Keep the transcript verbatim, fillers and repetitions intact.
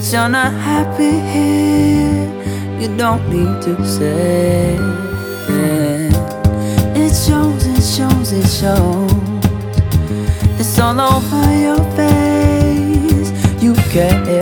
that you're not happy here, you don't need to say it. It shows, it shows, it shows. It's all over your face. You care